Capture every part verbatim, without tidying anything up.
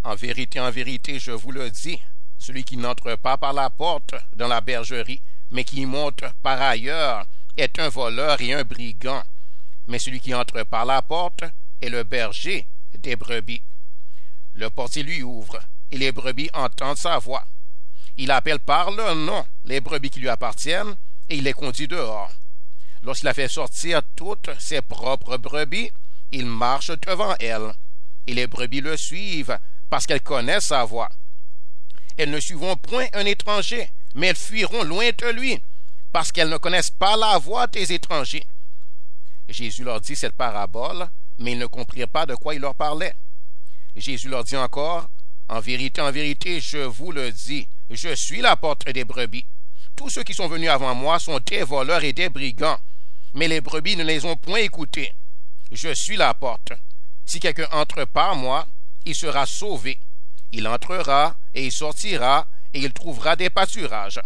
En vérité, en vérité, je vous le dis, celui qui n'entre pas par la porte dans la bergerie, mais qui y monte par ailleurs, est un voleur et un brigand. Mais celui qui entre par la porte est le berger des brebis. Le portier lui ouvre, et les brebis entendent sa voix. Il appelle par leur nom les brebis qui lui appartiennent, et il les conduit dehors. Lorsqu'il a fait sortir toutes ses propres brebis, il marche devant elles, et les brebis le suivent, parce qu'elles connaissent sa voix. Elles ne suivront point un étranger, mais elles fuiront loin de lui, parce qu'elles ne connaissent pas la voix des étrangers. Jésus leur dit cette parabole, mais ils ne comprirent pas de quoi il leur parlait. Jésus leur dit encore, « En vérité, en vérité, je vous le dis, je suis la porte des brebis. Tous ceux qui sont venus avant moi sont des voleurs et des brigands, mais les brebis ne les ont point écoutés. Je suis la porte. Si quelqu'un entre par moi, il sera sauvé. Il entrera et il sortira et il trouvera des pâturages.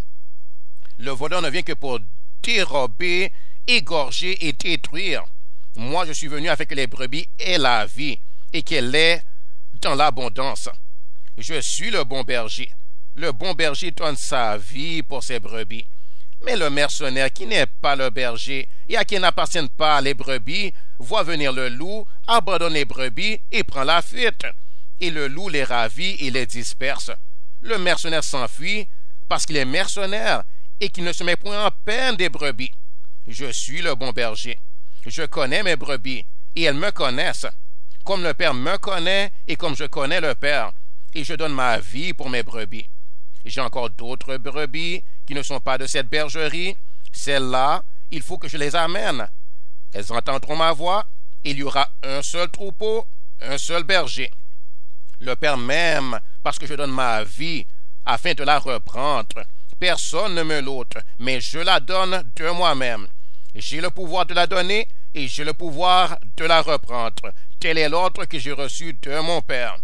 Le voleur ne vient que pour dérober, égorger et détruire. Moi, je suis venu afin que les brebis aient la vie et qu'elle l'ait dans l'abondance. Je suis le bon berger. Le bon berger donne sa vie pour ses brebis. Mais le mercenaire qui n'est pas le berger et à qui n'appartiennent pas les brebis voit venir le loup, abandonne les brebis et prend la fuite. Et le loup les ravit et les disperse. Le mercenaire s'enfuit parce qu'il est mercenaire et qu'il ne se met point en peine des brebis. Je suis le bon berger. Je connais mes brebis et elles me connaissent. Comme le Père me connaît et comme je connais le Père, et je donne ma vie pour mes brebis. J'ai encore d'autres brebis qui ne sont pas de cette bergerie. Celles-là, il faut que je les amène. Elles entendront ma voix. Il y aura un seul troupeau, un seul berger. Le Père m'aime parce que je donne ma vie afin de la reprendre. Personne ne me l'ôte, mais je la donne de moi-même. J'ai le pouvoir de la donner et j'ai le pouvoir de la reprendre. Tel est l'ordre que j'ai reçu de mon Père.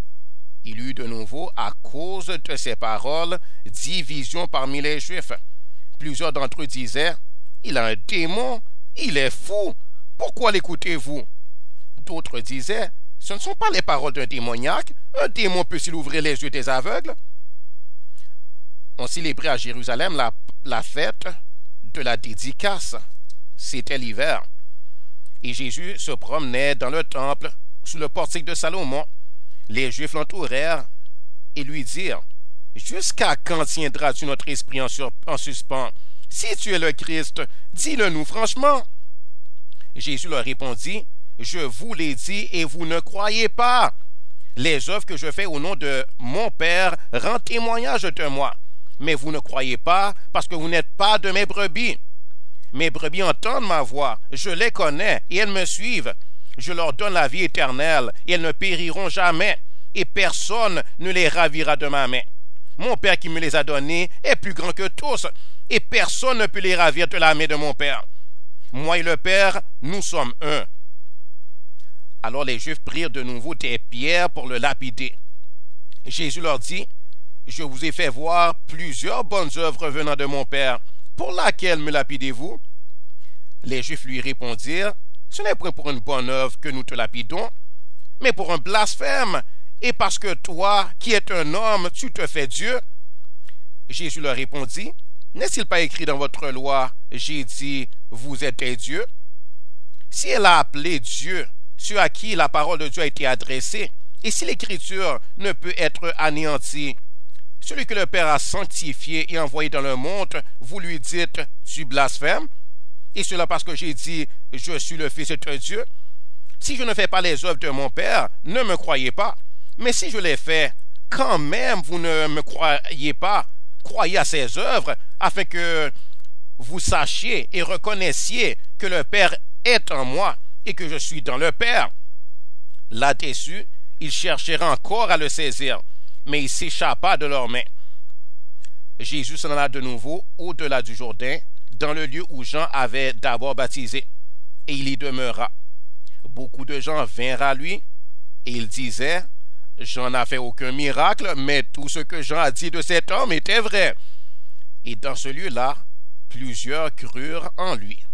Il eut de nouveau, à cause de ces paroles, division parmi les Juifs. Plusieurs d'entre eux disaient, « Il a un démon, il est fou, pourquoi l'écoutez-vous » D'autres disaient, « Ce ne sont pas les paroles d'un démoniaque, un démon peut-il ouvrir les yeux des aveugles » On célébrait à Jérusalem la, la fête de la dédicace. C'était l'hiver. Et Jésus se promenait dans le temple, sous le portique de Salomon. Les Juifs l'entourèrent et lui dirent, « Jusqu'à quand tiendras-tu notre esprit en, sur, en suspens? Si tu es le Christ, dis-le nous franchement. » Jésus leur répondit, « Je vous l'ai dit et vous ne croyez pas. Les œuvres que je fais au nom de mon Père rendent témoignage de moi. Mais vous ne croyez pas parce que vous n'êtes pas de mes brebis. Mes brebis entendent ma voix, je les connais et elles me suivent. Je leur donne la vie éternelle et elles ne périront jamais, et personne ne les ravira de ma main. Mon Père qui me les a donnés est plus grand que tous, et personne ne peut les ravir de la main de mon Père. Moi et le Père, nous sommes un. » Alors les Juifs prirent de nouveau des pierres pour le lapider. Jésus leur dit, « Je vous ai fait voir plusieurs bonnes œuvres venant de mon Père. Pour laquelle me lapidez-vous » Les Juifs lui répondirent, « Ce n'est point pour une bonne œuvre que nous te lapidons, mais pour un blasphème, et parce que toi, qui es un homme, tu te fais Dieu. » Jésus leur répondit, « N'est-il pas écrit dans votre loi, j'ai dit, vous êtes des dieux? Si elle a appelé Dieu ceux à qui la parole de Dieu a été adressée, et si l'écriture ne peut être anéantie, celui que le Père a sanctifié et envoyé dans le monde, vous lui dites, tu blasphèmes? Et cela parce que j'ai dit, je suis le Fils de Dieu. Si je ne fais pas les œuvres de mon Père, ne me croyez pas. Mais si je les fais, quand même vous ne me croyez pas, croyez à ces œuvres, afin que vous sachiez et reconnaissiez que le Père est en moi et que je suis dans le Père. » Là-dessus, ils cherchèrent encore à le saisir, mais il s'échappa de leurs mains. Jésus s'en alla de nouveau au-delà du Jourdain, dans le lieu où Jean avait d'abord baptisé, et il y demeura. Beaucoup de gens vinrent à lui, et ils disaient, « Jean n'a fait aucun miracle, mais tout ce que Jean a dit de cet homme était vrai. » Et dans ce lieu-là, plusieurs crurent en lui.